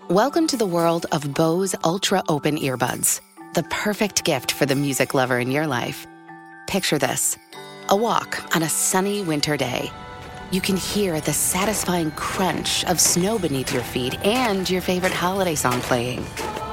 Welcome to the world of Bose Ultra Open Earbuds, the perfect gift for the music lover in your life. Picture this: a walk on a sunny winter day. You can hear the satisfying crunch of snow beneath your feet and your favorite holiday song playing.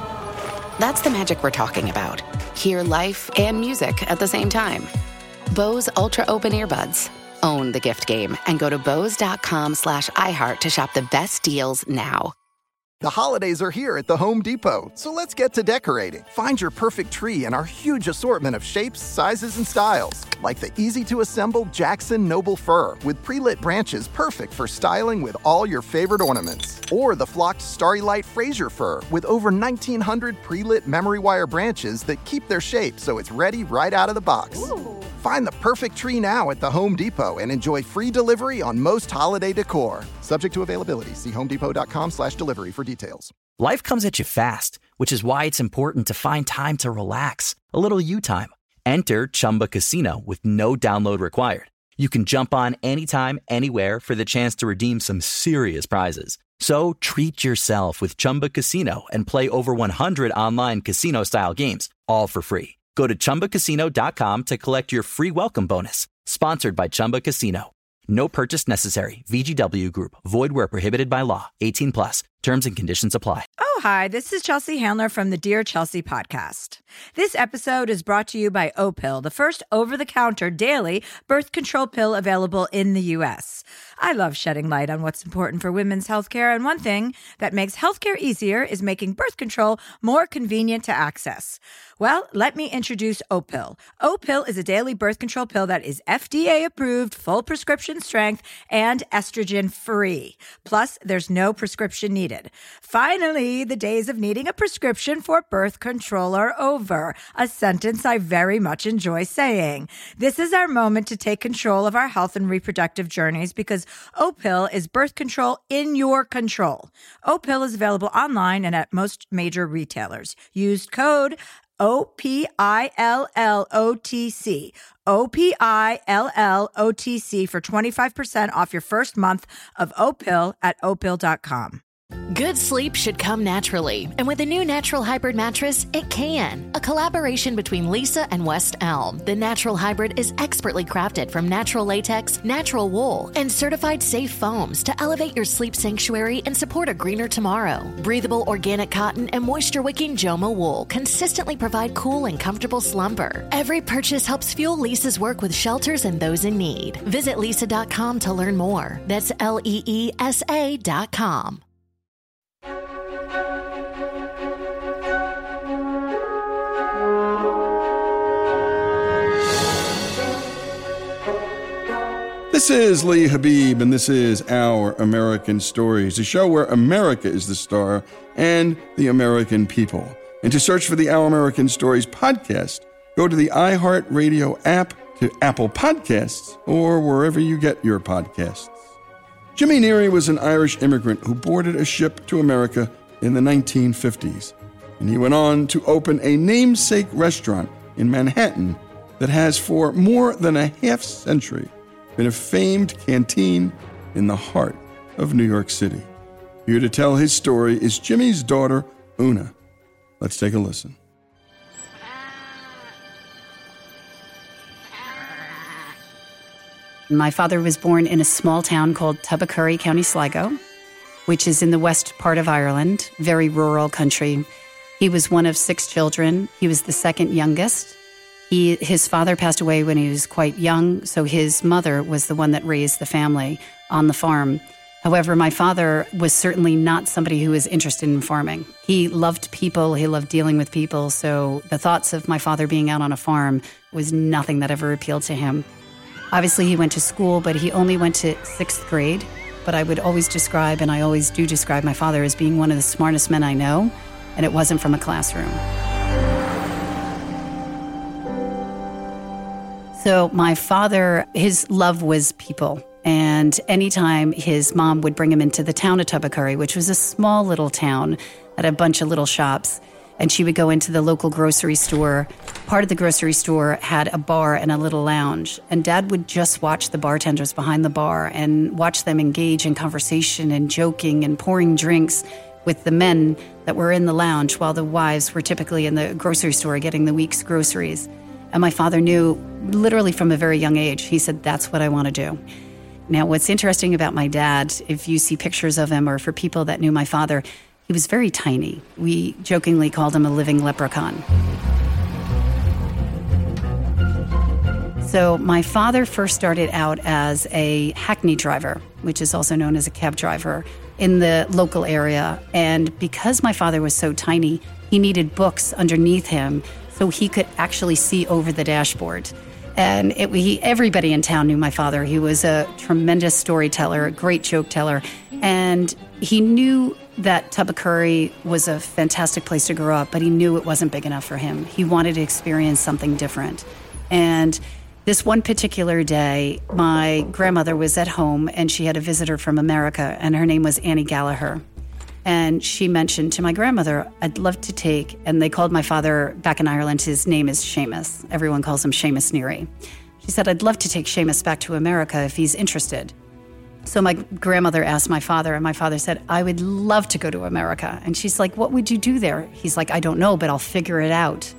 That's the magic we're talking about. Hear life and music at the same time. Bose Ultra Open Earbuds. Own the gift game and go to bose.com/iHeart to shop the best deals now. The holidays are here at the Home Depot, so let's get to decorating. Find your perfect tree in our huge assortment of shapes, sizes, and styles, like the easy-to-assemble Jackson Noble Fir with pre-lit branches perfect for styling with all your favorite ornaments. Or the flocked Starry Light Fraser Fir with over 1,900 pre-lit memory wire branches that keep their shape so it's ready right out of the box. Ooh. Find the perfect tree now at the Home Depot and enjoy free delivery on most holiday decor. Subject to availability. See homedepot.com/delivery for details. Life comes at you fast, which is why it's important to find time to relax. A little you time. Enter Chumba Casino with no download required. You can jump on anytime, anywhere for the chance to redeem some serious prizes. So treat yourself with Chumba Casino and play over 100 online casino-style games, all for free. Go to ChumbaCasino.com to collect your free welcome bonus. Sponsored by Chumba Casino. No purchase necessary. VGW Group. Void where prohibited by law. 18 plus. Terms and conditions apply. Oh, hi. This is Chelsea Handler from the Dear Chelsea podcast. This episode is brought to you by Opill, the first over-the-counter daily birth control pill available in the U.S. I love shedding light on what's important for women's healthcare, and one thing that makes healthcare easier is making birth control more convenient to access. Well, let me introduce Opill. Opill is a daily birth control pill that is FDA approved, full prescription strength, and estrogen free. Plus, there's no prescription needed. Finally, the days of needing a prescription for birth control are over, a sentence I very much enjoy saying. This is our moment to take control of our health and reproductive journeys because Opill is birth control in your control. Opill is available online and at most major retailers. Use code OPILLOTC. OPILLOTC for 25% off your first month of Opill at Opill.com. Good sleep should come naturally, and with a new Natural Hybrid mattress, it can. A collaboration between Leesa and West Elm, the Natural Hybrid is expertly crafted from natural latex, natural wool, and certified safe foams to elevate your sleep sanctuary and support a greener tomorrow. Breathable organic cotton and moisture-wicking Joma wool consistently provide cool and comfortable slumber. Every purchase helps fuel Leesa's work with shelters and those in need. Visit Leesa.com to learn more. That's LEESA.com. This is Lee Habib, and this is Our American Stories, a show where America is the star and the American people. And to search for the Our American Stories podcast, go to the iHeartRadio app, to Apple Podcasts, or wherever you get your podcasts. Jimmy Neary was an Irish immigrant who boarded a ship to America in the 1950s, and he went on to open a namesake restaurant in Manhattan that has for more than a half century been a famed canteen in the heart of New York City. Here to tell his story is Jimmy's daughter, Una. Let's take a listen. My father was born in a small town called Tubbercurry, County Sligo, which is in the west part of Ireland, very rural country. He was one of 6 children. He was the second youngest. His father passed away when he was quite young, so his mother was the one that raised the family on the farm. However, my father was certainly not somebody who was interested in farming. He loved people, he loved dealing with people, so the thoughts of my father being out on a farm was nothing that ever appealed to him. Obviously, he went to school, but he only went to 6th grade. But I would always describe, and I always do describe my father as being one of the smartest men I know, and it wasn't from a classroom. So my father, his love was people. And anytime his mom would bring him into the town of Tubbercurry, which was a small little town, had a bunch of little shops, and she would go into the local grocery store. Part of the grocery store had a bar and a little lounge. And Dad would just watch the bartenders behind the bar and watch them engage in conversation and joking and pouring drinks with the men that were in the lounge while the wives were typically in the grocery store getting the week's groceries. And my father knew literally from a very young age, he said, that's what I want to do. Now, what's interesting about my dad, if you see pictures of him or for people that knew my father, he was very tiny. We jokingly called him a living leprechaun. So my father first started out as a hackney driver, which is also known as a cab driver, in the local area. And because my father was so tiny, he needed books underneath him so he could actually see over the dashboard. And everybody in town knew my father. He was a tremendous storyteller, a great joke teller. And he knew that Tubacurry was a fantastic place to grow up, but he knew it wasn't big enough for him. He wanted to experience something different. And this one particular day, my grandmother was at home and she had a visitor from America, and her name was Annie Gallagher. And she mentioned to my grandmother, I'd love to take, and they called my father back in Ireland, his name is Seamus. Everyone calls him Seamus Neary. She said, I'd love to take Seamus back to America if he's interested. So my grandmother asked my father, and my father said, I would love to go to America. And she's like, what would you do there? He's like, I don't know, but I'll figure it out.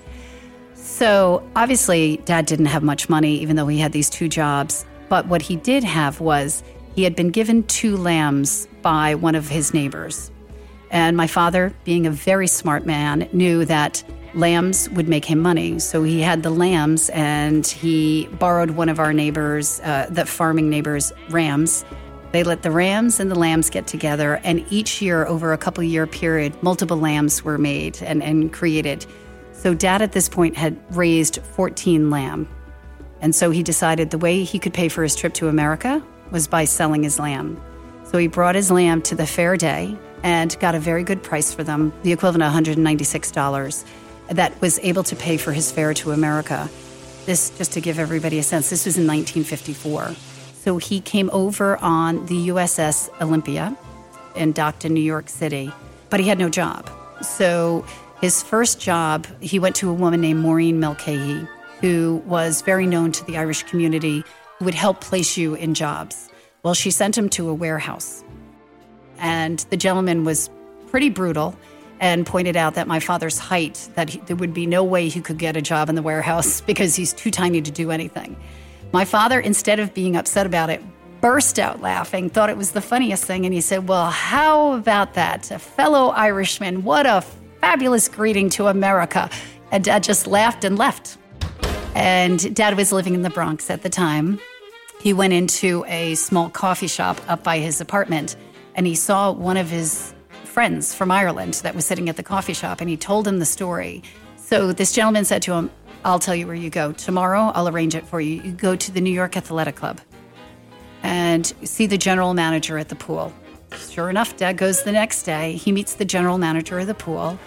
So obviously, Dad didn't have much money, even though he had these 2 jobs. But what he did have was he had been given 2 lambs by one of his neighbors. And my father, being a very smart man, knew that lambs would make him money. So he had the lambs, and he borrowed one of our neighbors, the farming neighbors' rams. They let the rams and the lambs get together, and each year, over a couple-year period, multiple lambs were made and created. So Dad at this point had raised 14 lamb. And so he decided the way he could pay for his trip to America was by selling his lamb. So he brought his lamb to the fair day and got a very good price for them, the equivalent of $196, that was able to pay for his fare to America. This, just to give everybody a sense, this was in 1954. So he came over on the USS Olympia and docked in New York City, but he had no job. So his first job, he went to a woman named Maureen Mulcahy, who was very known to the Irish community, who would help place you in jobs. Well, she sent him to a warehouse. And the gentleman was pretty brutal and pointed out that my father's height, that there would be no way he could get a job in the warehouse because he's too tiny to do anything. My father, instead of being upset about it, burst out laughing, thought it was the funniest thing. And he said, well, how about that? A fellow Irishman, what a fabulous greeting to America. And Dad just laughed and left. And Dad was living in the Bronx at the time. He went into a small coffee shop up by his apartment, and he saw one of his friends from Ireland that was sitting at the coffee shop, and he told him the story. So this gentleman said to him, I'll tell you where you go. Tomorrow, I'll arrange it for you. You go to the New York Athletic Club and see the general manager at the pool. Sure enough, Dad goes the next day. He meets the general manager of the pool.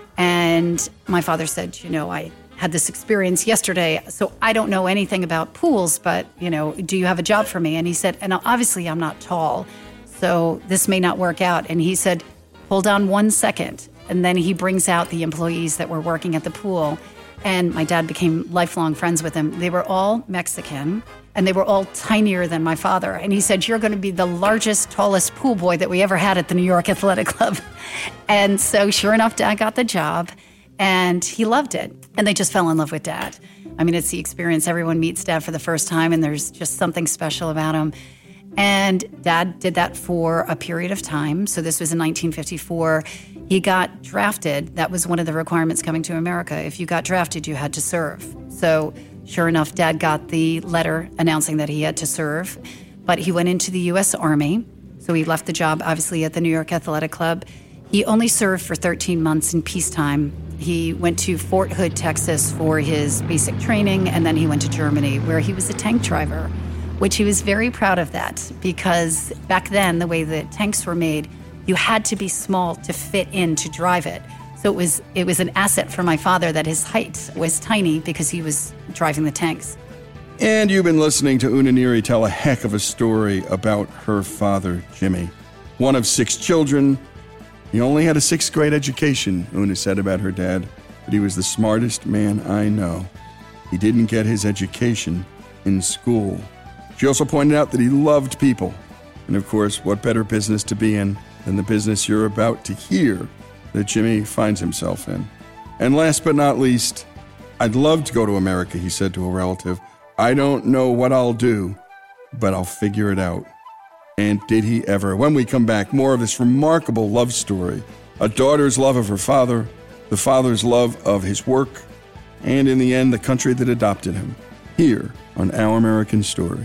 And my father said, I had this experience yesterday, so I don't know anything about pools, but, do you have a job for me? And he said, and obviously I'm not tall, so this may not work out. And he said, hold on 1 second. And then he brings out the employees that were working at the pool. And my dad became lifelong friends with them. They were all Mexican, and they were all tinier than my father. And he said, you're going to be the largest, tallest pool boy that we ever had at the New York Athletic Club. And so sure enough, Dad got the job, and he loved it. And they just fell in love with Dad. I mean, it's the experience. Everyone meets Dad for the first time, and there's just something special about him. And Dad did that for a period of time. So this was in 1954. He got drafted. That was one of the requirements coming to America. If you got drafted, you had to serve. So sure enough, Dad got the letter announcing that he had to serve. But he went into the U.S. Army. So he left the job, obviously, at the New York Athletic Club. He only served for 13 months in peacetime. He went to Fort Hood, Texas for his basic training, and then he went to Germany, where he was a tank driver, which he was very proud of that, because back then, the way that tanks were made, you had to be small to fit in to drive it. So it was an asset for my father that his height was tiny because he was driving the tanks. And you've been listening to Una Neary tell a heck of a story about her father, Jimmy. One of 6 children. He only had a 6th grade education, Una said about her dad, but he was the smartest man I know. He didn't get his education in school. She also pointed out that he loved people. And of course, what better business to be in than the business you're about to hear that Jimmy finds himself in. And last but not least, I'd love to go to America, he said to a relative. I don't know what I'll do, but I'll figure it out. And did he ever? When we come back, more of this remarkable love story. A daughter's love of her father, the father's love of his work, and in the end, the country that adopted him. Here on Our American Story.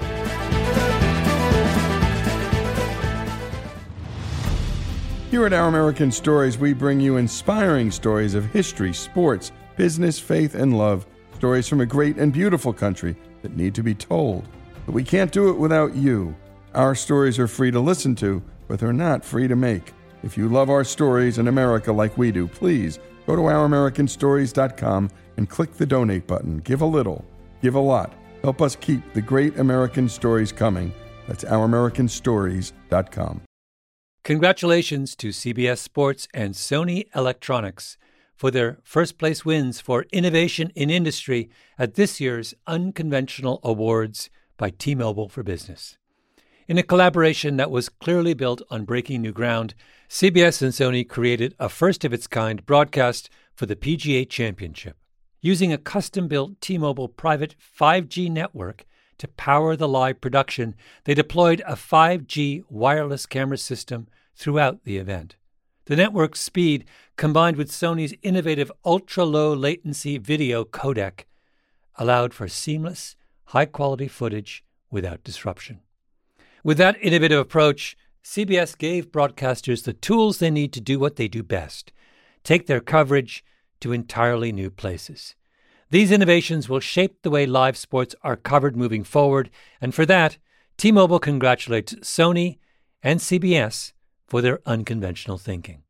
Here at Our American Stories, we bring you inspiring stories of history, sports, business, faith, and love. Stories from a great and beautiful country that need to be told. But we can't do it without you. Our stories are free to listen to, but they're not free to make. If you love our stories in America like we do, please go to ouramericanstories.com and click the donate button. Give a little, give a lot. Help us keep the great American stories coming. That's ouramericanstories.com. Congratulations to CBS Sports and Sony Electronics for their first-place wins for innovation in industry at this year's Unconventional Awards by T-Mobile for Business. In a collaboration that was clearly built on breaking new ground, CBS and Sony created a first-of-its-kind broadcast for the PGA Championship. Using a custom-built T-Mobile private 5G network to power the live production, they deployed a 5G wireless camera system throughout the event. The network's speed, combined with Sony's innovative ultra-low latency video codec, allowed for seamless, high-quality footage without disruption. With that innovative approach, CBS gave broadcasters the tools they need to do what they do best, take their coverage to entirely new places. These innovations will shape the way live sports are covered moving forward, and for that, T-Mobile congratulates Sony and CBS for their unconventional thinking.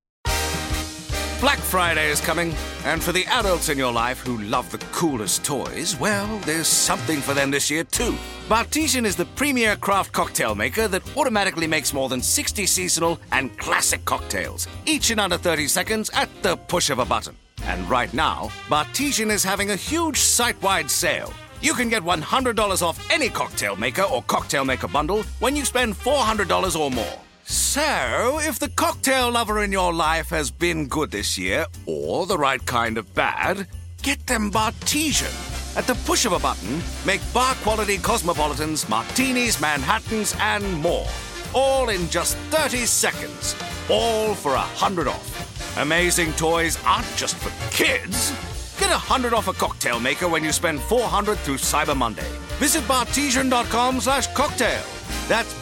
Black Friday is coming, and for the adults in your life who love the coolest toys, well, there's something for them this year too. Bartesian is the premier craft cocktail maker that automatically makes more than 60 seasonal and classic cocktails, each in under 30 seconds at the push of a button. And right now, Bartesian is having a huge site-wide sale. You can get $100 off any cocktail maker or cocktail maker bundle when you spend $400 or more. So, if the cocktail lover in your life has been good this year, or the right kind of bad, get them Bartesian. At the push of a button, make bar-quality cosmopolitans, martinis, Manhattans, and more. All in just 30 seconds. All for $100 off. Amazing toys aren't just for kids. Get $100 off a cocktail maker when you spend $400 through Cyber Monday. Visit Bartesian.com/cocktail. That's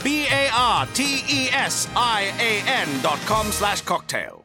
BARTESIAN.com/cocktail.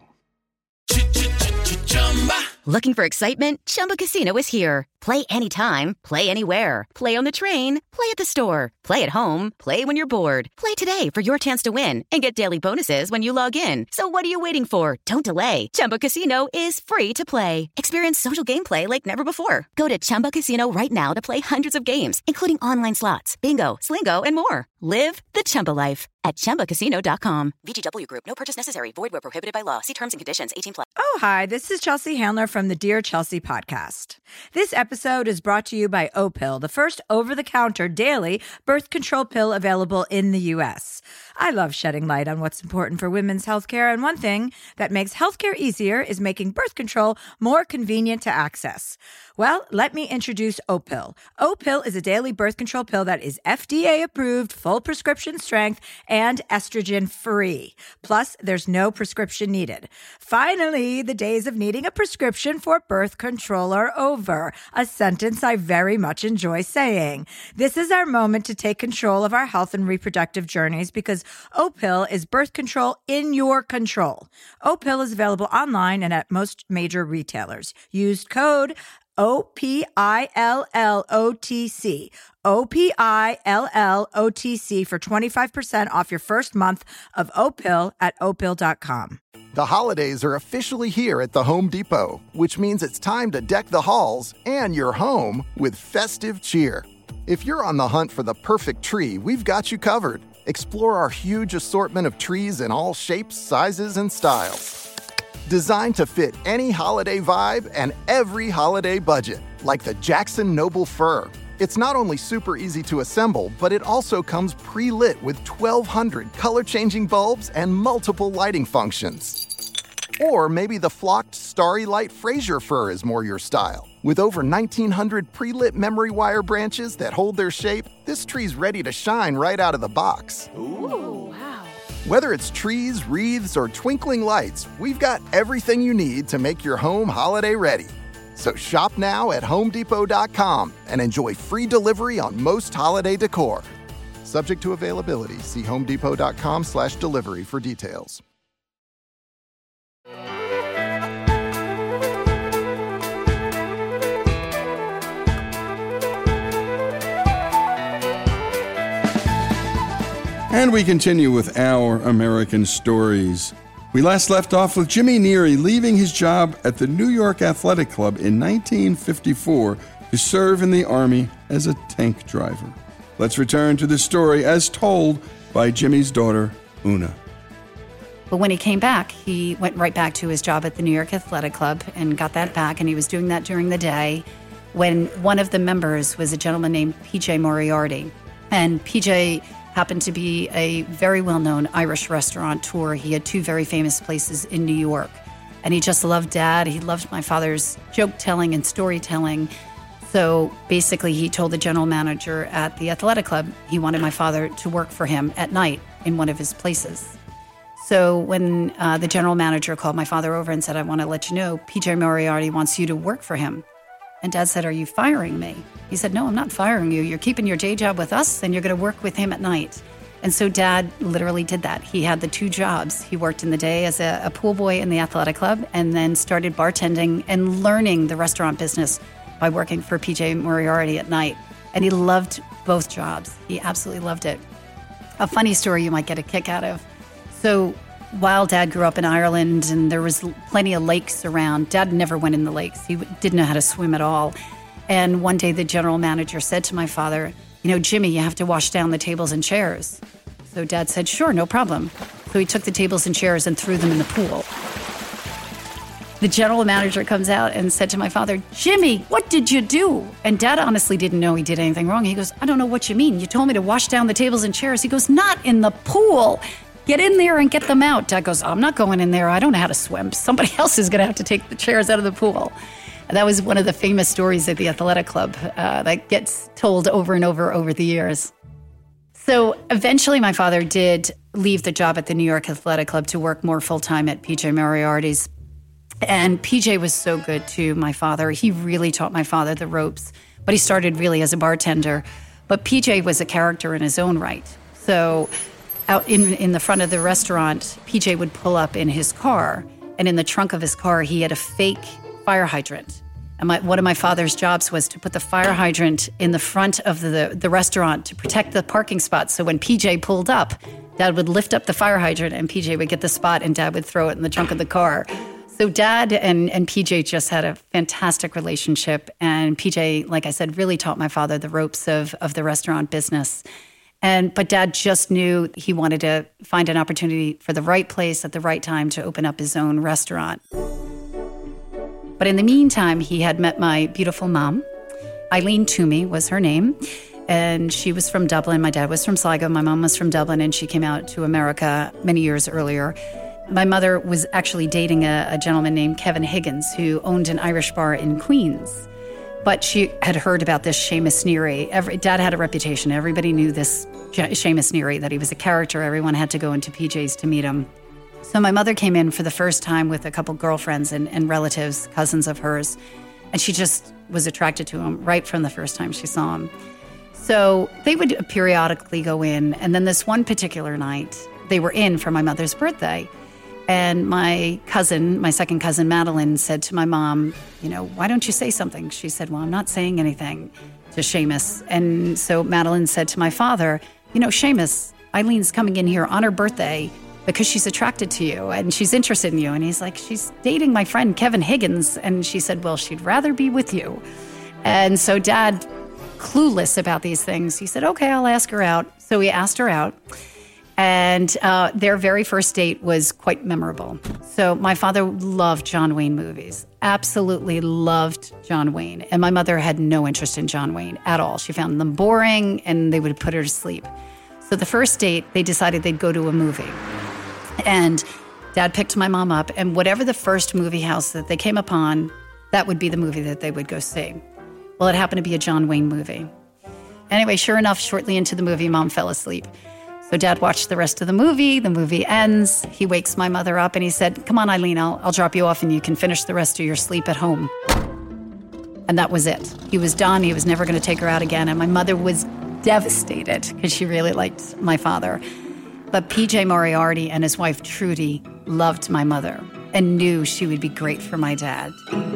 Looking for excitement? Chumba Casino is here. Play anytime, play anywhere. Play on the train, play at the store, play at home, play when you're bored. Play today for your chance to win and get daily bonuses when you log in. So what are you waiting for? Don't delay. Chumba Casino is free to play. Experience social gameplay like never before. Go to Chumba Casino right now to play hundreds of games, including online slots, bingo, Slingo, and more. Live the Chumba life at ChumbaCasino.com. VGW Group. No purchase necessary. Void where prohibited by law. See terms and conditions. 18+. Oh, hi. This is Chelsea Handler from the Dear Chelsea podcast. This episode is brought to you by Opill, the first over-the-counter daily birth control pill available in the U.S. I love shedding light on what's important for women's healthcare, and one thing that makes healthcare easier is making birth control more convenient to access. Well, let me introduce Opill. Opill is a daily birth control pill that is FDA approved, full prescription strength, and estrogen free. Plus, there's no prescription needed. Finally, the days of needing a prescription for birth control are over. A sentence I very much enjoy saying. This is our moment to take control of our health and reproductive journeys because Opill is birth control in your control. Opill is available online and at most major retailers. Use code OPILLOTC. OPILLOTC for 25% off your first month of Opill at Opill.com. The holidays are officially here at the Home Depot, which means it's time to deck the halls and your home with festive cheer. If you're on the hunt for the perfect tree, we've got you covered. Explore our huge assortment of trees in all shapes, sizes, and styles. Designed to fit any holiday vibe and every holiday budget, like the Jackson Noble Fir. It's not only super easy to assemble, but it also comes pre-lit with 1,200 color-changing bulbs and multiple lighting functions. Or maybe the flocked Starry Light Fraser fir is more your style. With over 1,900 pre-lit memory wire branches that hold their shape, this tree's ready to shine right out of the box. Ooh, wow. Whether it's trees, wreaths, or twinkling lights, we've got everything you need to make your home holiday ready. So shop now at HomeDepot.com and enjoy free delivery on most holiday decor. Subject to availability, see HomeDepot.com/delivery for details. And we continue with our American stories. We last left off with Jimmy Neary leaving his job at the New York Athletic Club in 1954 to serve in the Army as a tank driver. Let's return to the story as told by Jimmy's daughter, Una. But when he came back, he went right back to his job at the New York Athletic Club and got that back, and he was doing that during the day when one of the members was a gentleman named P.J. Moriarty. And P.J. happened to be a very well-known Irish restaurateur. He had two very famous places in New York. And he just loved Dad. He loved my father's joke-telling and storytelling. So basically, he told the general manager at the athletic club he wanted my father to work for him at night in one of his places. So when the general manager called my father over and said, I want to let you know, P.J. Moriarty wants you to work for him. And Dad said, are you firing me? He said, no, I'm not firing you. You're keeping your day job with us, and you're going to work with him at night. And so Dad literally did that. He had the two jobs. He worked in the day as a pool boy in the athletic club and then started bartending and learning the restaurant business by working for P.J. Moriarty at night. And he loved both jobs. He absolutely loved it. A funny story you might get a kick out of. So while Dad grew up in Ireland and there was plenty of lakes around, Dad never went in the lakes. He didn't know how to swim at all. And one day the general manager said to my father, you know, Jimmy, you have to wash down the tables and chairs. So Dad said, sure, no problem. So he took the tables and chairs and threw them in the pool. The general manager comes out and said to my father, Jimmy, what did you do? And Dad honestly didn't know he did anything wrong. He goes, I don't know what you mean. You told me to wash down the tables and chairs. He goes, not in the pool. Get in there and get them out. Dad goes, I'm not going in there. I don't know how to swim. Somebody else is going to have to take the chairs out of the pool. And that was one of the famous stories at the athletic club that gets told over and over the years. So eventually my father did leave the job at the New York Athletic Club to work more full-time at P.J. Moriarty's. And P.J. was so good to my father. He really taught my father the ropes, but he started really as a bartender. But P.J. was a character in his own right. So out in the front of the restaurant, P.J. would pull up in his car, and in the trunk of his car, he had a fake fire hydrant. And one of my father's jobs was to put the fire hydrant in the front of the restaurant to protect the parking spots. So when PJ pulled up, Dad would lift up the fire hydrant and PJ would get the spot and Dad would throw it in the trunk of the car. So Dad and PJ just had a fantastic relationship. And PJ, like I said, really taught my father the ropes of the restaurant business. But Dad just knew he wanted to find an opportunity for the right place at the right time to open up his own restaurant. But in the meantime, he had met my beautiful mom. Eileen Toomey was her name, and she was from Dublin. My dad was from Sligo. My mom was from Dublin, and she came out to America many years earlier. My mother was actually dating a gentleman named Kevin Higgins, who owned an Irish bar in Queens. But she had heard about this Seamus Neary. Dad had a reputation. Everybody knew this Seamus Neary, that he was a character. Everyone had to go into PJ's to meet him. So my mother came in for the first time with a couple girlfriends and relatives, cousins of hers, and she just was attracted to him right from the first time she saw him. So they would periodically go in, and then this one particular night, they were in for my mother's birthday. And my second cousin, Madeline, said to my mom, why don't you say something? She said, well, I'm not saying anything to Seamus. And so Madeline said to my father, Seamus, Eileen's coming in here on her birthday because she's attracted to you and she's interested in you. And he's like, she's dating my friend Kevin Higgins. And she said, well, she'd rather be with you. And so Dad, clueless about these things, he said, okay, I'll ask her out. So he asked her out. And their very first date was quite memorable. So my father loved John Wayne movies, absolutely loved John Wayne. And my mother had no interest in John Wayne at all. She found them boring and they would put her to sleep. So the first date, they decided they'd go to a movie. And Dad picked my mom up, and whatever the first movie house that they came upon, that would be the movie that they would go see. Well, it happened to be a John Wayne movie. Anyway, sure enough, shortly into the movie, Mom fell asleep. So Dad watched the rest of the movie ends, he wakes my mother up and he said, "Come on, Eileen, I'll drop you off and you can finish the rest of your sleep at home." And that was it. He was done, he was never going to take her out again, and my mother was devastated because she really liked my father. But PJ Moriarty and his wife Trudy loved my mother and knew she would be great for my dad.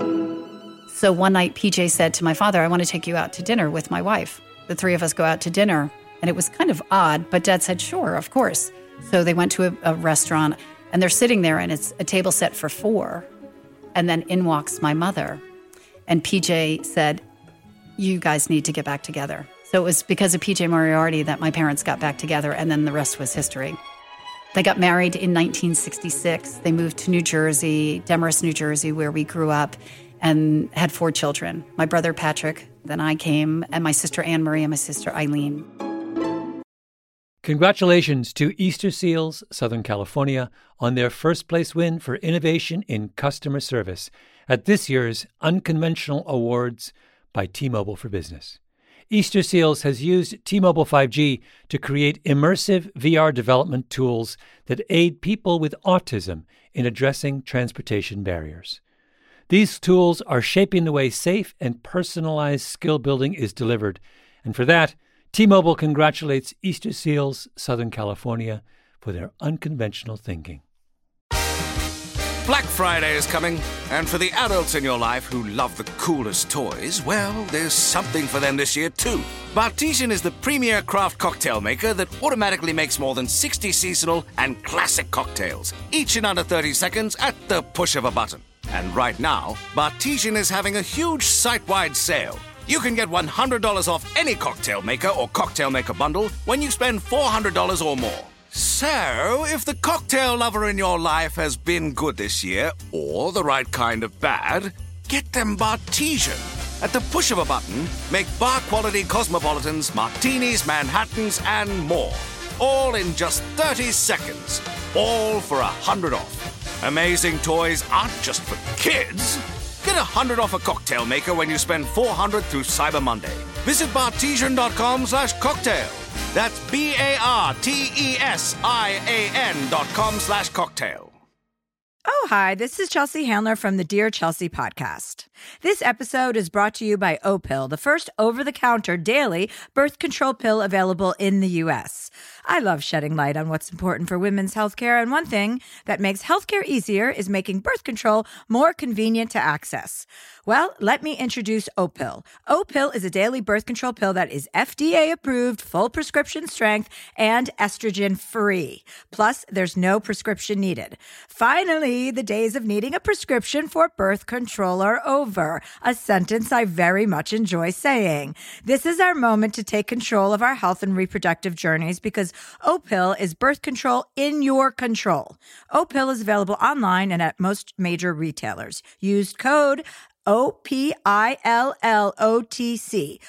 So one night PJ said to my father, "I want to take you out to dinner with my wife. The three of us go out to dinner." And it was kind of odd, but Dad said, "Sure, of course." So they went to a restaurant, and they're sitting there, and it's a table set for 4. And then in walks my mother. And PJ said, "You guys need to get back together." So it was because of PJ Moriarty that my parents got back together, and then the rest was history. They got married in 1966. They moved to New Jersey, Demorest, New Jersey, where we grew up, and had 4 children. My brother Patrick, then I came, and my sister Anne Marie and my sister Eileen. Congratulations to Easter Seals, Southern California, on their first-place win for innovation in customer service at this year's Unconventional Awards by T-Mobile for Business. Easter Seals has used T-Mobile 5G to create immersive VR development tools that aid people with autism in addressing transportation barriers. These tools are shaping the way safe and personalized skill building is delivered, and for that, T-Mobile congratulates Easter Seals, Southern California, for their unconventional thinking. Black Friday is coming, and for the adults in your life who love the coolest toys, well, there's something for them this year too. Bartesian is the premier craft cocktail maker that automatically makes more than 60 seasonal and classic cocktails, each in under 30 seconds at the push of a button. And right now, Bartesian is having a huge site-wide sale. You can get $100 off any cocktail maker or cocktail maker bundle when you spend $400 or more. So, if the cocktail lover in your life has been good this year, or the right kind of bad, get them Bartesian. At the push of a button, make bar-quality cosmopolitans, martinis, Manhattans, and more. All in just 30 seconds. All for $100 off. Amazing toys aren't just for kids. Get $100 off a cocktail maker when you spend $400 through Cyber Monday. Visit Bartesian.com/cocktail. That's BARTESIAN.com/cocktail. Oh, hi, this is Chelsea Handler from the Dear Chelsea podcast. This episode is brought to you by Opill, the first over-the-counter daily birth control pill available in the U.S. I love shedding light on what's important for women's healthcare, and one thing that makes healthcare easier is making birth control more convenient to access. Well, let me introduce Opill. Opill is a daily birth control pill that is FDA approved, full prescription strength, and estrogen free. Plus, there's no prescription needed. Finally, the days of needing a prescription for birth control are over, a sentence I very much enjoy saying. This is our moment to take control of our health and reproductive journeys because Opill is birth control in your control. Opill is available online and at most major retailers. Use code OPILLOTC.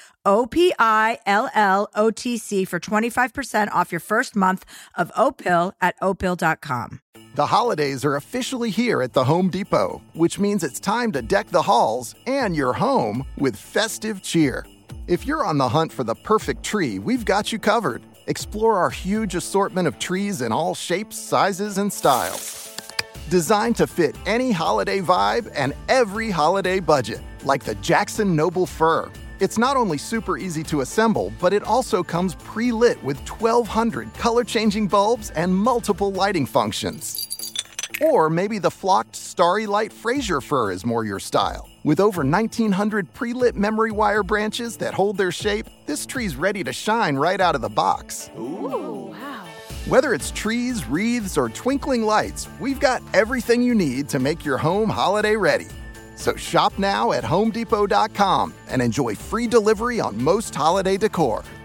OPILLOTC for 25% off your first month of Opill at Opill.com. The holidays are officially here at the Home Depot, which means it's time to deck the halls and your home with festive cheer. If you're on the hunt for the perfect tree, we've got you covered. Explore our huge assortment of trees in all shapes, sizes, and styles. Designed to fit any holiday vibe and every holiday budget, like the Jackson Noble Fir. It's not only super easy to assemble, but it also comes pre-lit with 1,200 color-changing bulbs and multiple lighting functions. Or maybe the flocked Starry Light Fraser fir is more your style. With over 1,900 pre-lit memory wire branches that hold their shape, this tree's ready to shine right out of the box. Ooh, wow. Whether it's trees, wreaths, or twinkling lights, we've got everything you need to make your home holiday ready. So shop now at HomeDepot.com and enjoy free delivery on most holiday decor.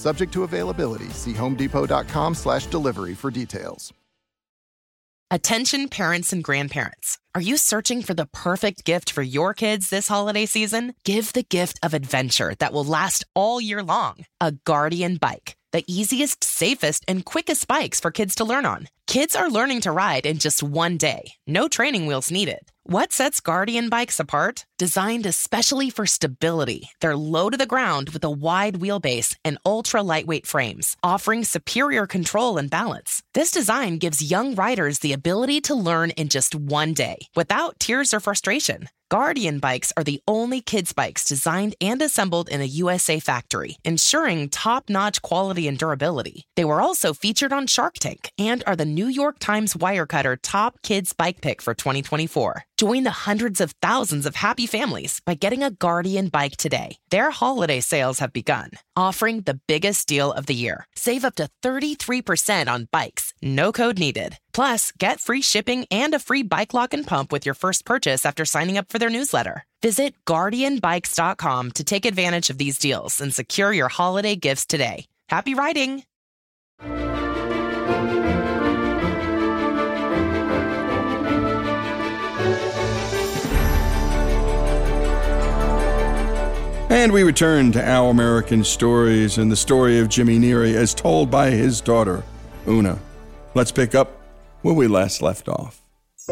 Subject to availability. See homedepot.com/delivery for details. Attention parents and grandparents. Are you searching for the perfect gift for your kids this holiday season? Give the gift of adventure that will last all year long. A Guardian bike. The easiest, safest, and quickest bikes for kids to learn on. Kids are learning to ride in just one day. No training wheels needed. What sets Guardian bikes apart? Designed especially for stability, they're low to the ground with a wide wheelbase and ultra-lightweight frames, offering superior control and balance. This design gives young riders the ability to learn in just one day, without tears or frustration. Guardian bikes are the only kids' bikes designed and assembled in a USA factory, ensuring top-notch quality and durability. They were also featured on Shark Tank and are the New York Times Wirecutter Top Kids Bike Pick for 2024. Join the hundreds of thousands of happy families by getting a Guardian bike today. Their holiday sales have begun, offering the biggest deal of the year. Save up to 33% on bikes, no code needed. Plus, get free shipping and a free bike lock and pump with your first purchase after signing up for their newsletter. Visit GuardianBikes.com to take advantage of these deals and secure your holiday gifts today. Happy riding! And we return to Our American Stories and the story of Jimmy Neary as told by his daughter, Una. Let's pick up where we last left off.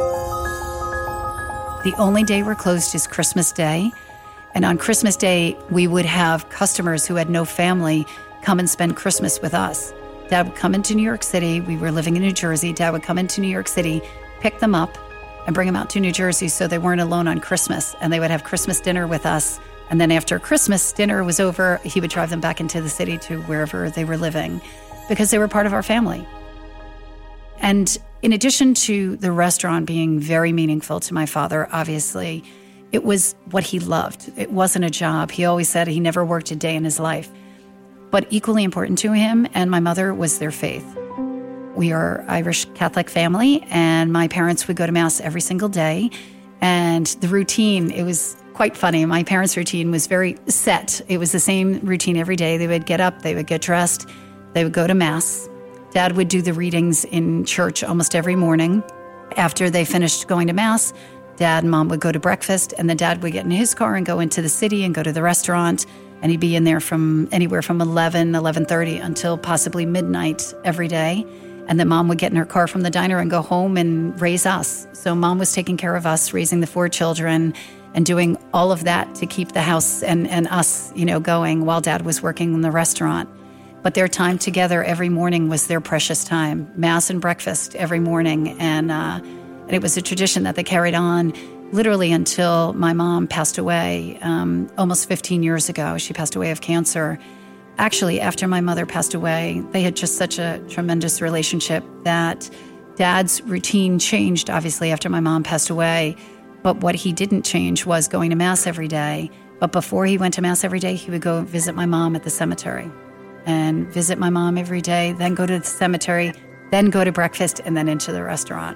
The only day we're closed is Christmas Day. And on Christmas Day, we would have customers who had no family come and spend Christmas with us. Dad would come into New York City. We were living in New Jersey. Dad would come into New York City, pick them up, and bring them out to New Jersey so they weren't alone on Christmas. And they would have Christmas dinner with us. And then after Christmas dinner was over, he would drive them back into the city to wherever they were living because they were part of our family. And in addition to the restaurant being very meaningful to my father, obviously, it was what he loved. It wasn't a job. He always said he never worked a day in his life. But equally important to him and my mother was their faith. We are Irish Catholic family, and my parents would go to Mass every single day. And the routine, it was quite funny. My parents' routine was very set. It was the same routine every day. They would get up, they would get dressed, they would go to Mass. Dad would do the readings in church almost every morning. After they finished going to Mass, Dad and Mom would go to breakfast, and then Dad would get in his car and go into the city and go to the restaurant, and he'd be in there from anywhere from 11:30 until possibly midnight every day. And then Mom would get in her car from the diner and go home and raise us. So Mom was taking care of us, raising the 4 children, and doing all of that to keep the house and us, going while Dad was working in the restaurant. But their time together every morning was their precious time, Mass and breakfast every morning. And it was a tradition that they carried on literally until my mom passed away almost 15 years ago. She passed away of cancer. Actually, after my mother passed away, they had just such a tremendous relationship that Dad's routine changed, obviously, after my mom passed away. But what he didn't change was going to Mass every day. But before he went to Mass every day, he would go visit my mom at the cemetery and visit my mom every day, then go to the cemetery, then go to breakfast, and then into the restaurant.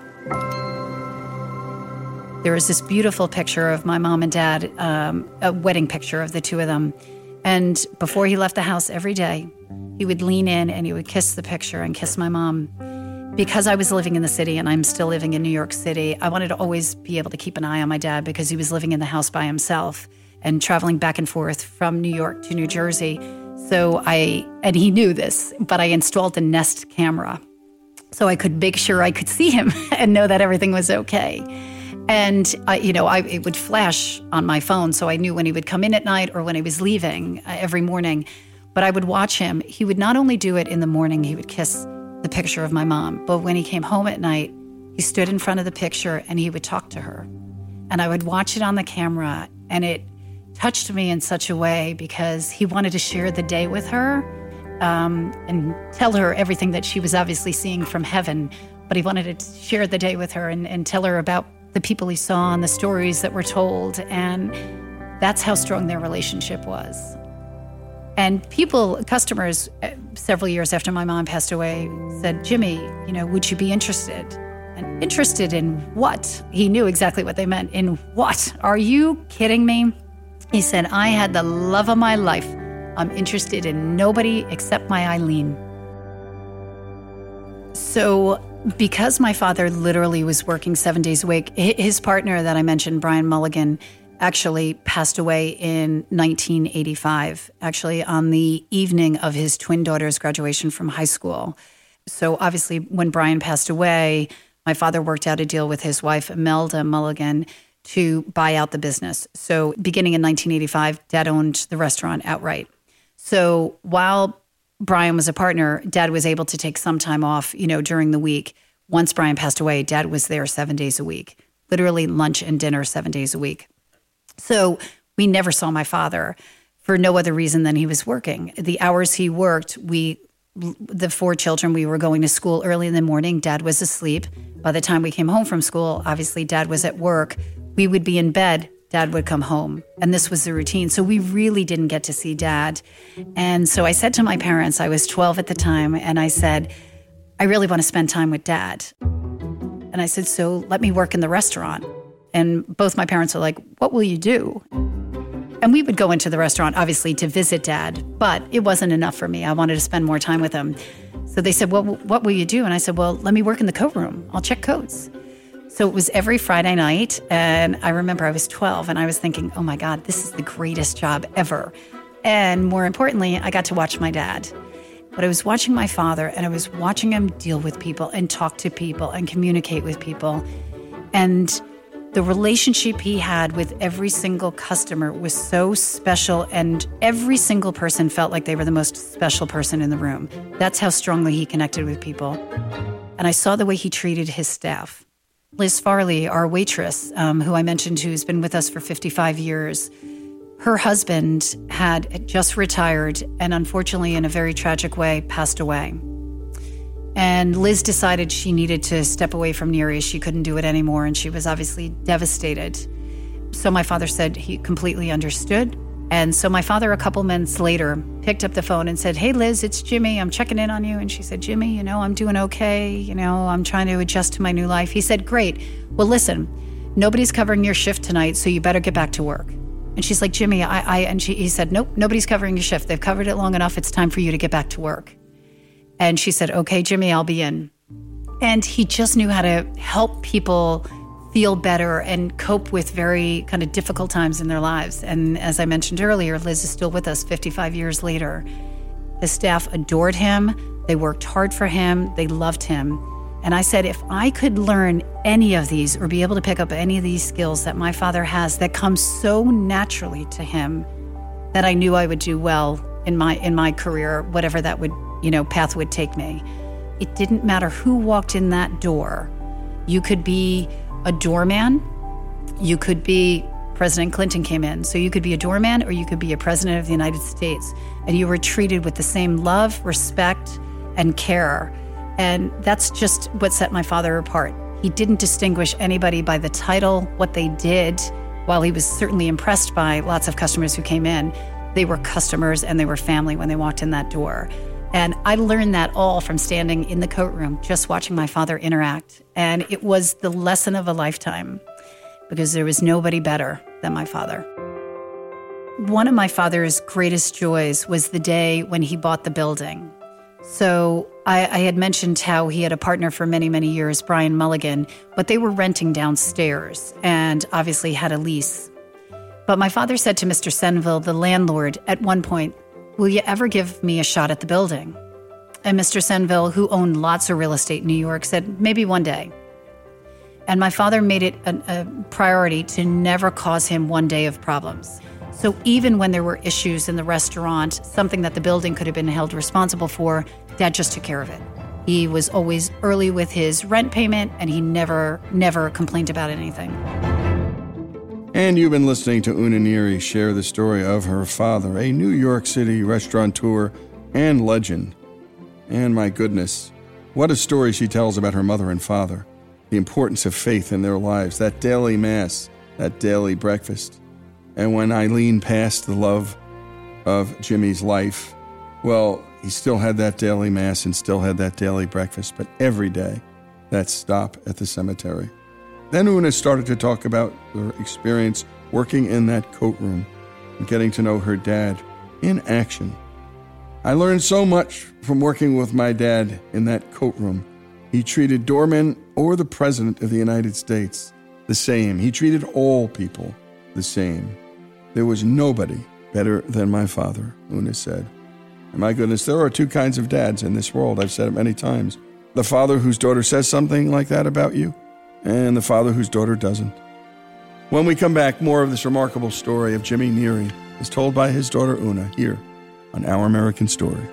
There was this beautiful picture of my mom and Dad, a wedding picture of the two of them. And before he left the house every day, he would lean in and he would kiss the picture and kiss my mom. Because I was living in the city and I'm still living in New York City, I wanted to always be able to keep an eye on my dad because he was living in the house by himself and traveling back and forth from New York to New Jersey. And he knew this, but I installed a Nest camera so I could make sure I could see him and know that everything was okay. And, it would flash on my phone, so I knew when he would come in at night or when he was leaving every morning. But I would watch him. He would not only do it in the morning, he would kiss the picture of my mom, but when he came home at night, he stood in front of the picture and he would talk to her. And I would watch it on the camera, and it touched me in such a way because he wanted to share the day with her and tell her everything that she was obviously seeing from heaven, but he wanted to share the day with her and tell her about the people he saw and the stories that were told. And that's how strong their relationship was. And customers, several years after my mom passed away, said, Jimmy, would you be interested? And interested in what? He knew exactly what they meant. In what? Are you kidding me? He said, I had the love of my life I'm interested in nobody except my Eileen. So because my father literally was working 7 days a week, his partner that I mentioned, Brian Mulligan, actually passed away in 1985, actually on the evening of his twin daughter's graduation from high school. So obviously when Brian passed away, my father worked out a deal with his wife, Imelda Mulligan, to buy out the business. So beginning in 1985, Dad owned the restaurant outright. So while Brian was a partner, Dad was able to take some time off, during the week. Once Brian passed away, Dad was there 7 days a week, literally lunch and dinner 7 days a week. So we never saw my father for no other reason than he was working. The hours he worked, the 4 children, we were going to school early in the morning. Dad was asleep. By the time we came home from school, obviously Dad was at work. We would be in bed. Dad would come home. And this was the routine. So we really didn't get to see Dad. And so I said to my parents, I was 12 at the time, and I said, I really want to spend time with Dad. And I said, so let me work in the restaurant. And both my parents were like, what will you do? And we would go into the restaurant, obviously, to visit Dad, but it wasn't enough for me. I wanted to spend more time with him. So they said, well, what will you do? And I said, well, let me work in the coat room. I'll check coats. So it was every Friday night. And I remember I was 12 and I was thinking, oh my God, this is the greatest job ever. And more importantly, I got to watch my dad. But I was watching my father and I was watching him deal with people and talk to people and communicate with people. And the relationship he had with every single customer was so special, and every single person felt like they were the most special person in the room. That's how strongly he connected with people. And I saw the way he treated his staff. Liz Farley, our waitress, who I mentioned, who's been with us for 55 years, her husband had just retired and unfortunately, in a very tragic way, passed away. And Liz decided she needed to step away from Neary. She couldn't do it anymore, and she was obviously devastated. So my father said he completely understood. And so my father, a couple months later, picked up the phone and said, hey, Liz, it's Jimmy. I'm checking in on you. And she said, Jimmy, I'm doing okay. I'm trying to adjust to my new life. He said, great. Well, listen, nobody's covering your shift tonight, so you better get back to work. And she's like, Jimmy, he said, nope, nobody's covering your shift. They've covered it long enough. It's time for you to get back to work. And she said, okay, Jimmy, I'll be in. And he just knew how to help people feel better and cope with very kind of difficult times in their lives. And as I mentioned earlier, Liz is still with us 55 years later. The staff adored him. They worked hard for him. They loved him. And I said, if I could learn any of these or be able to pick up any of these skills that my father has that come so naturally to him, that I knew I would do well in my career, whatever that would path would take me. It didn't matter who walked in that door. You could be a doorman. You could be, President Clinton came in, so you could be a doorman or you could be a president of the United States. And you were treated with the same love, respect, and care. And that's just what set my father apart. He didn't distinguish anybody by the title, what they did. While he was certainly impressed by lots of customers who came in, they were customers and they were family when they walked in that door. And I learned that all from standing in the coat room, just watching my father interact. And it was the lesson of a lifetime because there was nobody better than my father. One of my father's greatest joys was the day when he bought the building. So I had mentioned how he had a partner for many, many years, Brian Mulligan, but they were renting downstairs and obviously had a lease. But my father said to Mr. Senville, the landlord, at one point, will you ever give me a shot at the building? And Mr. Senville, who owned lots of real estate in New York, said, maybe one day. And my father made it a priority to never cause him one day of problems. So even when there were issues in the restaurant, something that the building could have been held responsible for, Dad just took care of it. He was always early with his rent payment, and he never complained about anything. And you've been listening to Una Neary share the story of her father, a New York City restaurateur and legend. And my goodness, what a story she tells about her mother and father, the importance of faith in their lives, that daily mass, that daily breakfast. And when Eileen passed, the love of Jimmy's life, well, he still had that daily mass and still had that daily breakfast, but every day, that stop at the cemetery. Then Una started to talk about her experience working in that coat room and getting to know her dad, in action. I learned so much from working with my dad in that coat room. He treated doormen or the President of the United States the same. He treated all people the same. There was nobody better than my father, Una said. And my goodness, there are two kinds of dads in this world. I've said it many times. The father whose daughter says something like that about you, and the father whose daughter doesn't. When we come back, more of this remarkable story of Jimmy Neary is told by his daughter Una here on Our American Stories.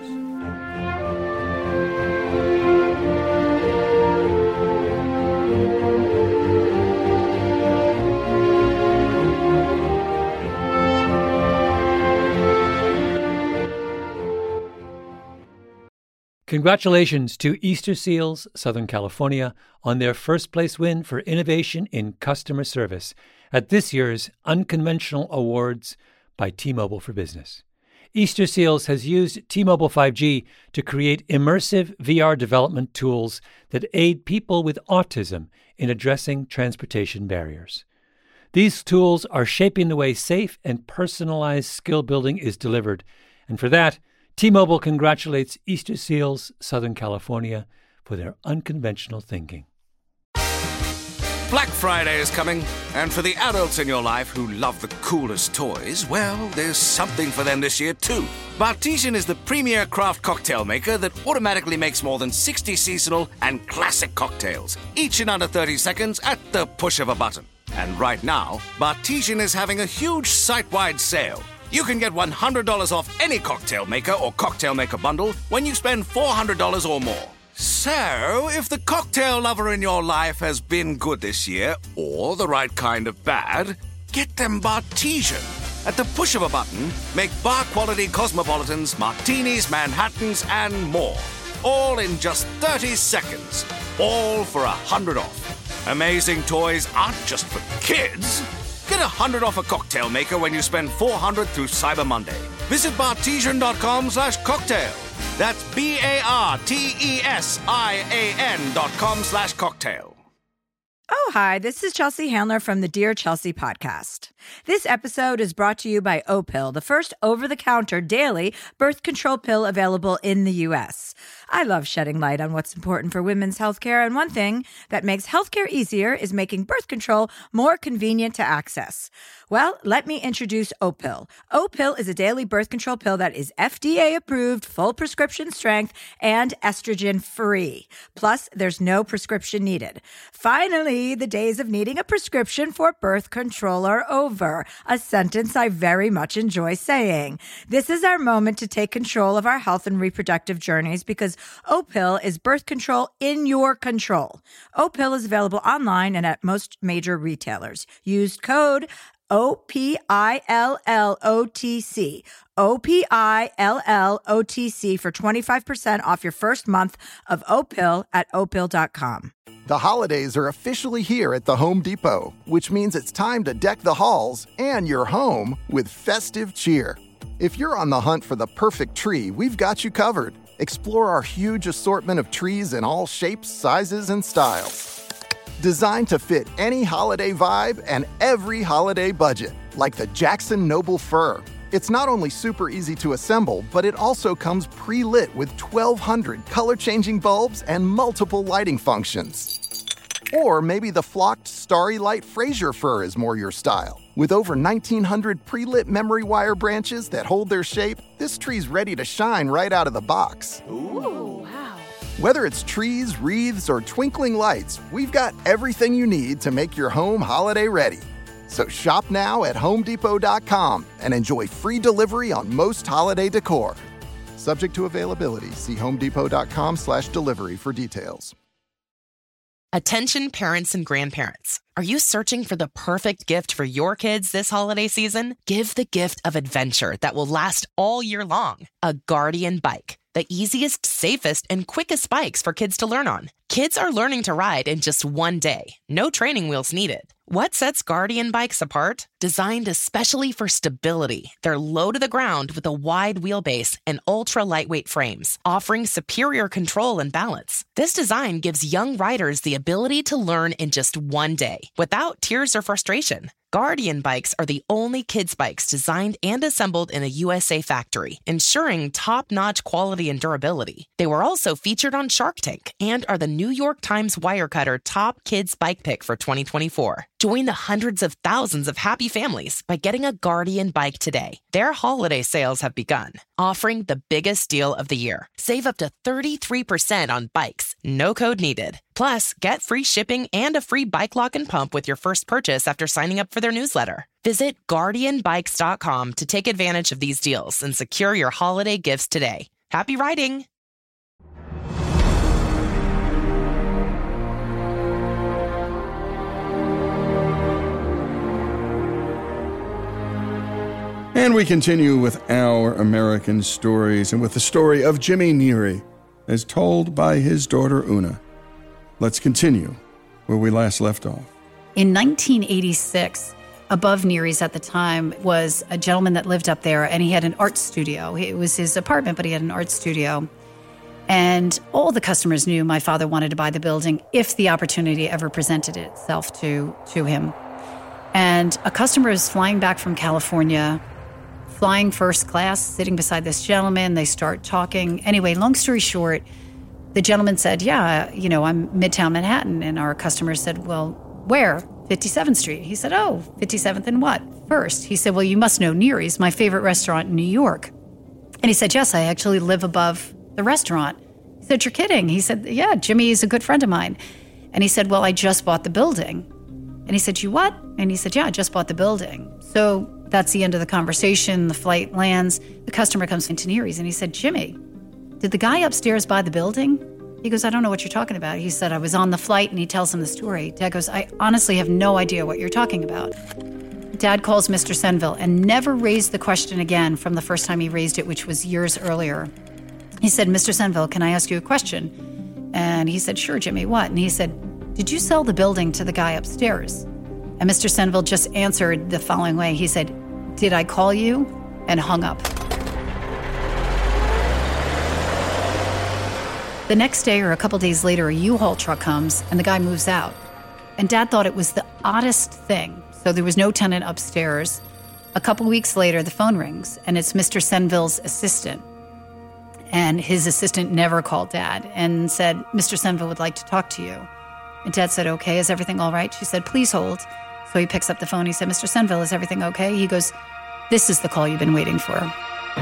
Congratulations to Easter Seals, Southern California, on their first-place win for innovation in customer service at this year's Unconventional Awards by T-Mobile for Business. Easter Seals has used T-Mobile 5G to create immersive VR development tools that aid people with autism in addressing transportation barriers. These tools are shaping the way safe and personalized skill building is delivered, and for that, T-Mobile congratulates Easter Seals, Southern California, for their unconventional thinking. Black Friday is coming, and for the adults in your life who love the coolest toys, well, there's something for them this year too. Bartesian is the premier craft cocktail maker that automatically makes more than 60 seasonal and classic cocktails, each in under 30 seconds at the push of a button. And right now, Bartesian is having a huge site-wide sale. You can get $100 off any cocktail maker or cocktail maker bundle when you spend $400 or more. So, if the cocktail lover in your life has been good this year, or the right kind of bad, get them Bartesian. At the push of a button, make bar-quality cosmopolitans, martinis, Manhattans, and more. All in just 30 seconds. All for $100 off. Amazing toys aren't just for kids. Get $100 off a cocktail maker when you spend $400 through Cyber Monday. Visit Bartesian.com/cocktail. That's BARTESIAN.com/cocktail. Oh, hi, this is Chelsea Handler from the Dear Chelsea podcast. This episode is brought to you by Opill, the first over-the-counter daily birth control pill available in the U.S. I love shedding light on what's important for women's healthcare, and one thing that makes healthcare easier is making birth control more convenient to access. Well, let me introduce Opill. Opill is a daily birth control pill that is FDA approved, full prescription strength, and estrogen-free. Plus, there's no prescription needed. Finally, the days of needing a prescription for birth control are over, a sentence I very much enjoy saying. This is our moment to take control of our health and reproductive journeys because Opill is birth control in your control. Opill is available online and at most major retailers. Use code OPILLOTC. OPILLOTC for 25% off your first month of Opill at Opill.com. The holidays are officially here at the Home Depot, which means it's time to deck the halls and your home with festive cheer. If you're on the hunt for the perfect tree, we've got you covered. Explore our huge assortment of trees in all shapes, sizes, and styles. Designed to fit any holiday vibe and every holiday budget, like the Jackson Noble Fir. It's not only super easy to assemble, but it also comes pre-lit with 1,200 color-changing bulbs and multiple lighting functions. Or maybe the flocked Starry Light Fraser fir is more your style. With over 1,900 pre-lit memory wire branches that hold their shape, this tree's ready to shine right out of the box. Ooh, wow. Whether it's trees, wreaths, or twinkling lights, we've got everything you need to make your home holiday ready. So shop now at HomeDepot.com and enjoy free delivery on most holiday decor. Subject to availability, see HomeDepot.com/delivery for details. Attention parents and grandparents. Are you searching for the perfect gift for your kids this holiday season? Give the gift of adventure that will last all year long. A Guardian bike. The easiest, safest, and quickest bikes for kids to learn on. Kids are learning to ride in just one day. No training wheels needed. What sets Guardian bikes apart? Designed especially for stability, they're low to the ground with a wide wheelbase and ultra-lightweight frames, offering superior control and balance. This design gives young riders the ability to learn in just one day, without tears or frustration. Guardian bikes are the only kids' bikes designed and assembled in a USA factory, ensuring top-notch quality and durability. They were also featured on Shark Tank and are the New York Times Wirecutter top kids' bike pick for 2024. Join the hundreds of thousands of happy families by getting a Guardian bike today. Their holiday sales have begun, offering the biggest deal of the year. Save up to 33% on bikes, no code needed. Plus, get free shipping and a free bike lock and pump with your first purchase after signing up for their newsletter. Visit GuardianBikes.com to take advantage of these deals and secure your holiday gifts today. Happy riding! And we continue with Our American Stories and with the story of Jimmy Neary as told by his daughter Una. Let's continue where we last left off. In 1986, above Neary's at the time was a gentleman that lived up there, and he had an art studio. It was his apartment, but he had an art studio. And all the customers knew my father wanted to buy the building if the opportunity ever presented itself to him. And a customer is flying back from California, flying first class, sitting beside this gentleman. They start talking. Anyway, long story short, the gentleman said, yeah, I'm Midtown Manhattan. And our customer said, well, where? 57th Street. He said, oh, 57th and what? First. He said, well, you must know Neary's, my favorite restaurant in New York. And he said, yes, I actually live above the restaurant. He said, you're kidding. He said, yeah, Jimmy is a good friend of mine. And he said, well, I just bought the building. And he said, you what? And he said, yeah, I just bought the building. So that's the end of the conversation. The flight lands. The customer comes into Neary's and he said, Jimmy, did the guy upstairs buy the building? He goes, I don't know what you're talking about. He said, I was on the flight, and he tells him the story. Dad goes, I honestly have no idea what you're talking about. Dad calls Mr. Senville and never raised the question again from the first time he raised it, which was years earlier. He said, Mr. Senville, can I ask you a question? And he said, sure, Jimmy, what? And he said, did you sell the building to the guy upstairs? And Mr. Senville just answered the following way. He said, did I call you? And hung up. The next day or a couple days later, a U-Haul truck comes and the guy moves out. And Dad thought it was the oddest thing. So there was no tenant upstairs. A couple weeks later, the phone rings and it's Mr. Senville's assistant. And his assistant never called Dad and said, Mr. Senville would like to talk to you. And Dad said, okay, is everything all right? She said, please hold. So he picks up the phone. He said, Mr. Senville, is everything okay? He goes, this is the call you've been waiting for.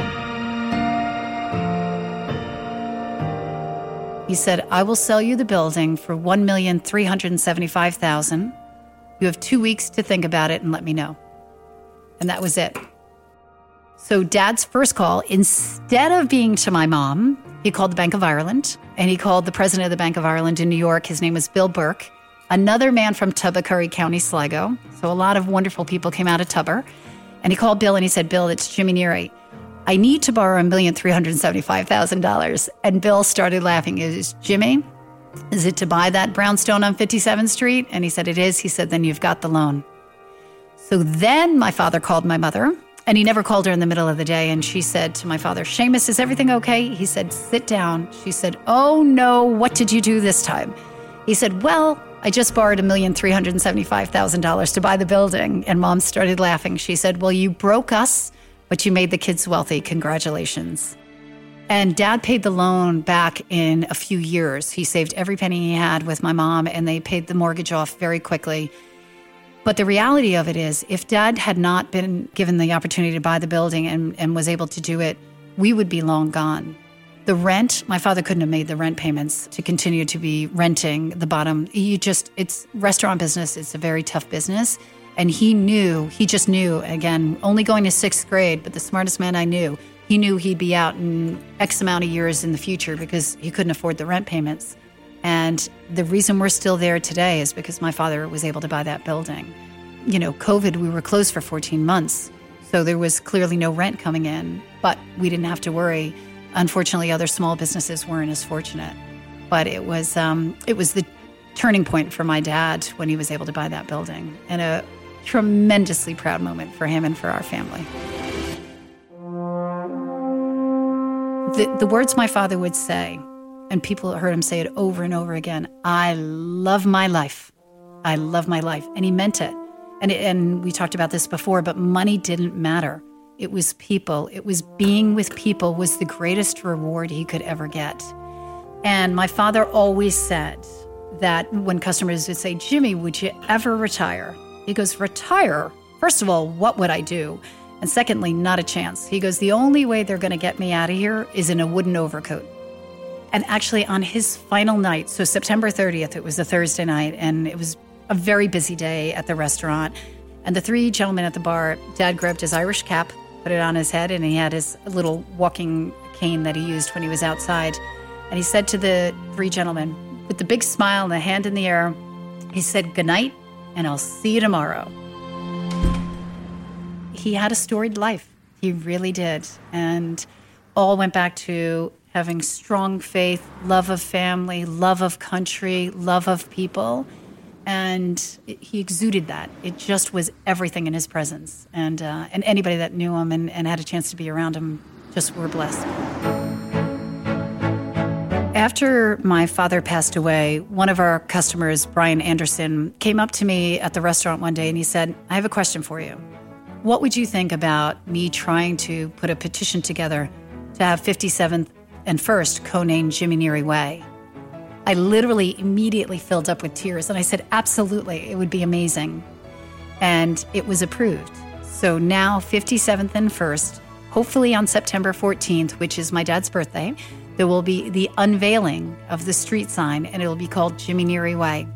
He said, I will sell you the building for $1,375,000. You have 2 weeks to think about it and let me know. And that was it. So Dad's first call, instead of being to my mom, he called the Bank of Ireland, and he called the president of the Bank of Ireland in New York. His name was Bill Burke, another man from Tubbacurry County, Sligo. So a lot of wonderful people came out of Tubber. And he called Bill and he said, Bill, it's Jimmy Neary. I need to borrow $1,375,000. And Bill started laughing. Is Jimmy, is it to buy that brownstone on 57th Street? And he said, it is. He said, then you've got the loan. So then my father called my mother, and he never called her in the middle of the day. And she said to my father, Seamus, is everything okay? He said, sit down. She said, oh no, what did you do this time? He said, well, I just borrowed $1,375,000 to buy the building. And Mom started laughing. She said, well, you broke us, but you made the kids wealthy. Congratulations. And Dad paid the loan back in a few years. He saved every penny he had with my mom, and they paid the mortgage off very quickly. But the reality of it is, if Dad had not been given the opportunity to buy the building and was able to do it, we would be long gone. The rent, my father couldn't have made the rent payments to continue to be renting the bottom. It's restaurant business. It's a very tough business. And he just knew, again, only going to 6th grade, but the smartest man I knew, he knew he'd be out in X amount of years in the future because he couldn't afford the rent payments. And the reason we're still there today is because my father was able to buy that building. COVID, we were closed for 14 months. So there was clearly no rent coming in, but we didn't have to worry. Unfortunately, other small businesses weren't as fortunate. But it was the turning point for my dad when he was able to buy that building, and a tremendously proud moment for him and for our family. The words my father would say, and people heard him say it over and over again, I love my life. I love my life. And he meant it. And we talked about this before, but money didn't matter. It was people. It was being with people was the greatest reward he could ever get. And my father always said that when customers would say, Jimmy, would you ever retire? He goes, retire? First of all, what would I do? And secondly, not a chance. He goes, the only way they're going to get me out of here is in a wooden overcoat. And actually on his final night, so September 30th, it was a Thursday night, and it was a very busy day at the restaurant. And the three gentlemen at the bar, Dad grabbed his Irish cap, put it on his head, and he had his little walking cane that he used when he was outside. And he said to the three gentlemen, with the big smile and a hand in the air, he said, good night, and I'll see you tomorrow. He had a storied life. He really did. And all went back to having strong faith, love of family, love of country, love of people. And he exuded that. It just was everything in his presence. And anybody that knew him and had a chance to be around him just were blessed. After my father passed away, one of our customers, Brian Anderson, came up to me at the restaurant one day and he said, I have a question for you. What would you think about me trying to put a petition together to have 57th and 1st co-named Jimmy Neary Way? I literally immediately filled up with tears and I said, absolutely, it would be amazing. And it was approved. So now 57th and 1st, hopefully on September 14th, which is my dad's birthday, there will be the unveiling of the street sign and it will be called Jimmy Neary Way.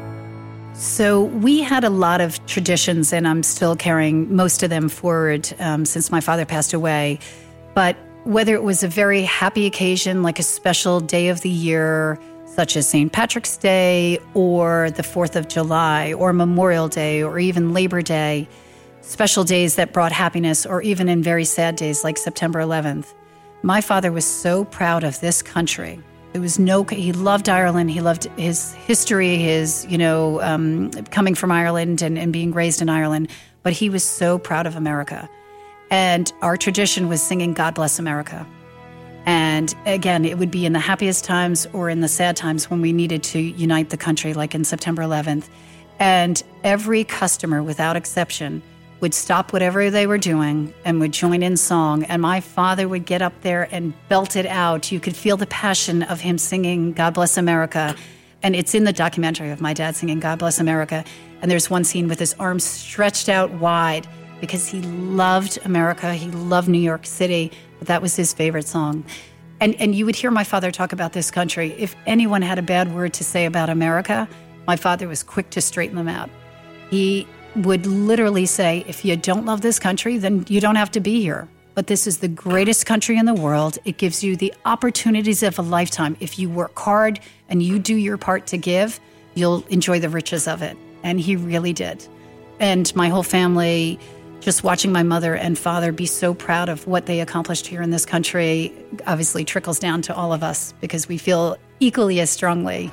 So we had a lot of traditions, and I'm still carrying most of them forward since my father passed away. But whether it was a very happy occasion, like a special day of the year, such as St. Patrick's Day or the 4th of July or Memorial Day or even Labor Day, special days that brought happiness, or even in very sad days like September 11th, my father was so proud of this country. He loved Ireland. He loved his history, his, coming from Ireland and being raised in Ireland. But he was so proud of America. And our tradition was singing God Bless America. And again, it would be in the happiest times or in the sad times when we needed to unite the country, like in September 11th. And every customer, without exception, would stop whatever they were doing and would join in song. And my father would get up there and belt it out. You could feel the passion of him singing God Bless America. And it's in the documentary of my dad singing God Bless America. And there's one scene with his arms stretched out wide because he loved America. He loved New York City. But that was his favorite song. And you would hear my father talk about this country. If anyone had a bad word to say about America, my father was quick to straighten them out. He would literally say, if you don't love this country, then you don't have to be here. But this is the greatest country in the world. It gives you the opportunities of a lifetime. If you work hard and you do your part to give, you'll enjoy the riches of it. And he really did. And my whole family, just watching my mother and father be so proud of what they accomplished here in this country, obviously trickles down to all of us because we feel equally as strongly.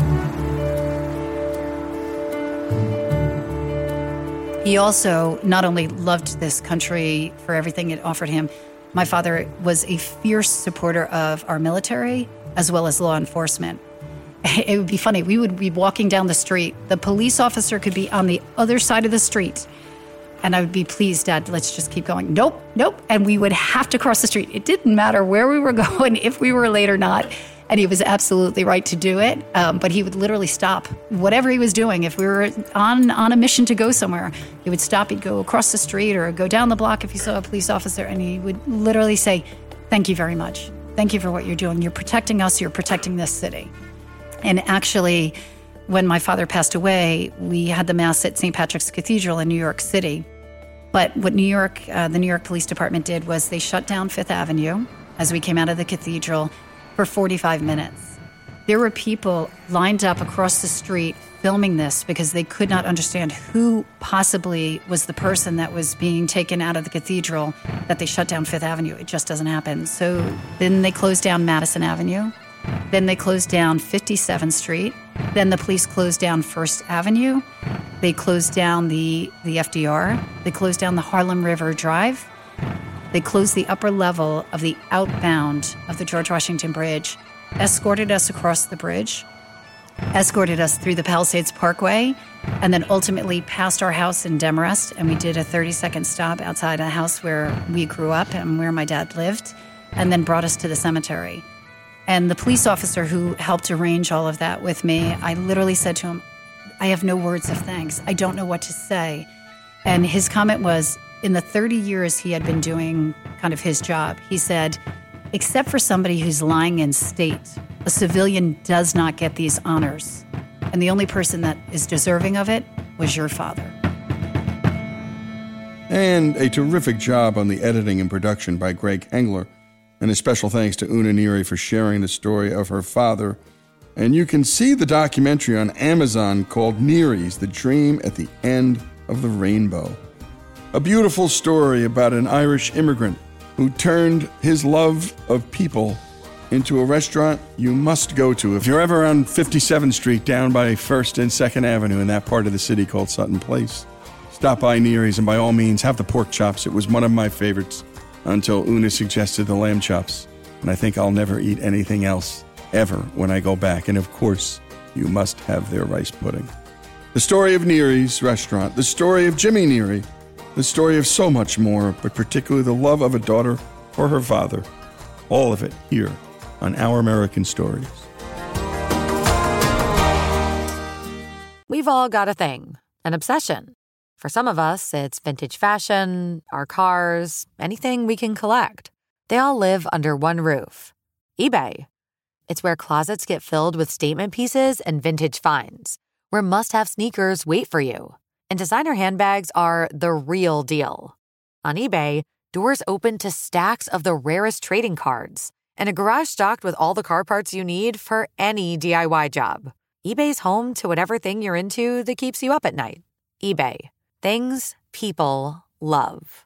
He also not only loved this country for everything it offered him, my father was a fierce supporter of our military as well as law enforcement. It would be funny. We would be walking down the street. The police officer could be on the other side of the street. And I would be, please, Dad, let's just keep going. Nope. And we would have to cross the street. It didn't matter where we were going, if we were late or not. And he was absolutely right to do it. But he would literally stop whatever he was doing. If we were on a mission to go somewhere, he would stop. He'd go across the street or go down the block if he saw a police officer. And he would literally say, thank you very much. Thank you for what you're doing. You're protecting us. You're protecting this city. And actually, when my father passed away, we had the Mass at St. Patrick's Cathedral in New York City. But what the New York Police Department did was they shut down Fifth Avenue as we came out of the cathedral for 45 minutes. There were people lined up across the street filming this because they could not understand who possibly was the person that was being taken out of the cathedral, that they shut down Fifth Avenue. It just doesn't happen. So then they closed down Madison Avenue. Then they closed down 57th Street. Then the police closed down First Avenue. They closed down the FDR. They closed down the Harlem River Drive. They closed the upper level of the outbound of the George Washington Bridge, escorted us across the bridge, escorted us through the Palisades Parkway, and then ultimately past our house in Demarest, and we did a 30-second stop outside a house where we grew up and where my dad lived, and then brought us to the cemetery. And the police officer who helped arrange all of that with me, I literally said to him, I have no words of thanks. I don't know what to say. And his comment was, in the 30 years he had been doing kind of his job, he said, except for somebody who's lying in state, a civilian does not get these honors. And the only person that is deserving of it was your father. And a terrific job on the editing and production by Greg Hengler. And a special thanks to Una Neary for sharing the story of her father. And you can see the documentary on Amazon called Neary's, The Dream at the End of the Rainbow. A beautiful story about an Irish immigrant who turned his love of people into a restaurant you must go to. If you're ever on 57th Street down by 1st and 2nd Avenue in that part of the city called Sutton Place, stop by Neary's and by all means have the pork chops. It was one of my favorites until Una suggested the lamb chops. And I think I'll never eat anything else ever when I go back. And of course, you must have their rice pudding. The story of Neary's restaurant, the story of Jimmy Neary, the story of so much more, but particularly the love of a daughter for her father. All of it here on Our American Stories. We've all got a thing, an obsession. For some of us, it's vintage fashion, our cars, anything we can collect. They all live under one roof. eBay. It's where closets get filled with statement pieces and vintage finds, where must-have sneakers wait for you. And designer handbags are the real deal. On eBay, doors open to stacks of the rarest trading cards and a garage stocked with all the car parts you need for any DIY job. eBay's home to whatever thing you're into that keeps you up at night. eBay. Things people love.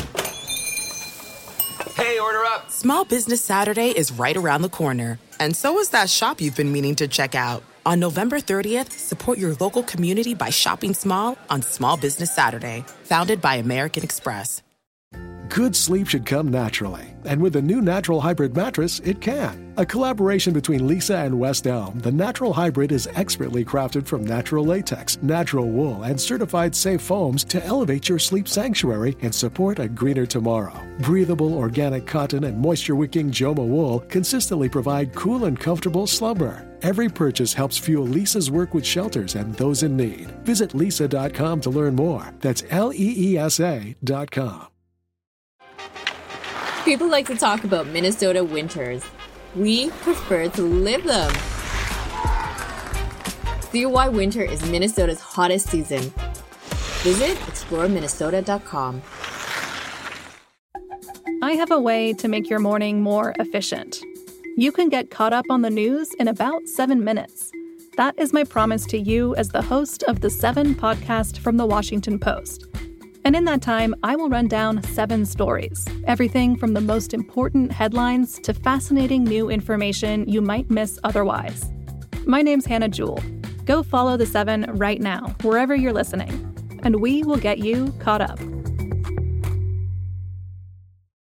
Hey, order up. Small Business Saturday is right around the corner. And so is that shop you've been meaning to check out. On November 30th, support your local community by shopping small on Small Business Saturday, founded by American Express. Good sleep should come naturally, and with the new Natural Hybrid mattress, it can. A collaboration between Leesa and West Elm, the Natural Hybrid is expertly crafted from natural latex, natural wool, and certified safe foams to elevate your sleep sanctuary and support a greener tomorrow. Breathable organic cotton and moisture-wicking Joma wool consistently provide cool and comfortable slumber. Every purchase helps fuel Leesa's work with shelters and those in need. Visit Leesa.com to learn more. That's LEESA.com. People like to talk about Minnesota winters. We prefer to live them. See why winter is Minnesota's hottest season. Visit exploreminnesota.com. I have a way to make your morning more efficient. You can get caught up on the news in about 7 minutes. That is my promise to you as the host of the 7 podcast from The Washington Post. And in that time, I will run down 7 stories. Everything from the most important headlines to fascinating new information you might miss otherwise. My name's Hannah Jewell. Go follow The 7 right now, wherever you're listening. And we will get you caught up.